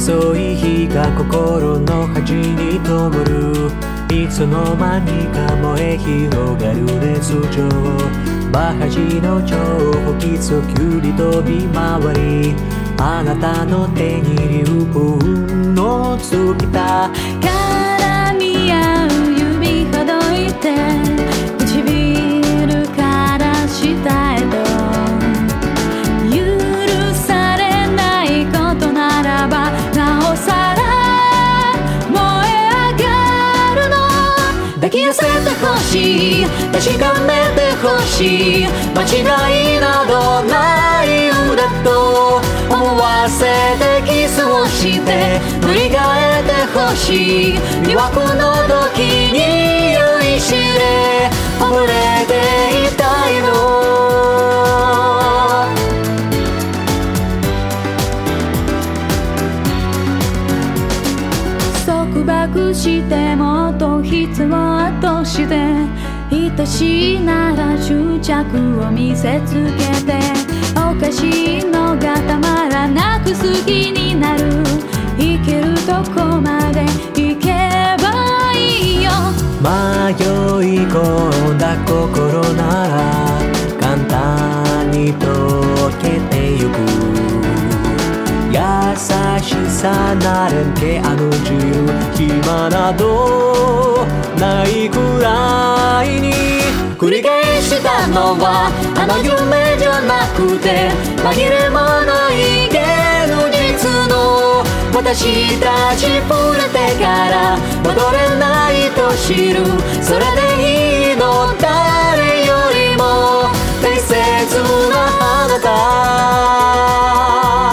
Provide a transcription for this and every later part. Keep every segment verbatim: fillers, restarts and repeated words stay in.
遅い日が心の端に灯る。いつの間にか燃え広がる熱情。バハジの情報きそきゅり飛び回り、あなたの手に流雲の尽きた絡み合う指ほどいて、唇から下へと許されないことならばなおさら燃え上がるの。抱き寄せてほしい、確かめてほしい、間違いなどない裏と思わせてキスをして塗り替えてほしい。魅惑の時に酔いしれ溺れていたいの。束縛しても頭筆を後して愛しいなら執着を見せつけて、おかしいのがたまらなく好きになる。いけるとこまで行けばいいよ。 迷い込んだ心なら簡単に溶けてゆく。優しさなれんけあの自由、暇などないくらいに繰り返したのはあの夢じゃなくて、紛れもない現実の私たち触れてから戻れないと知る。それでいいの、誰よりも大切なあなた。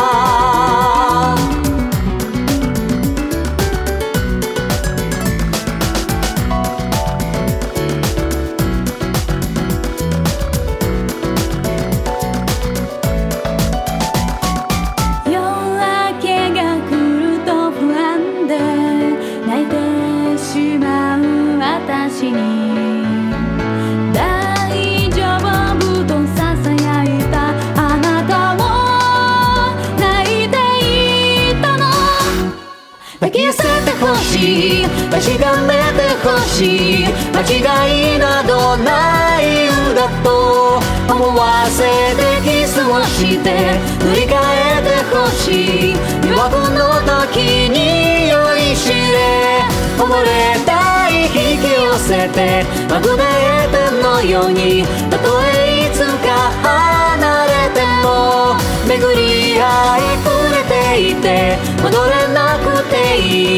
私に大丈夫とささやいたあなたも泣いていたの。抱き寄せてほしい、確かめてほしい、間違いなどない裏と思わせてキスをして塗り替えてほしい。魅惑の時に酔いしれ溺れたい、引き寄せてマグネートのように、たとえいつか離れても巡り合い触れていて戻れなくていい。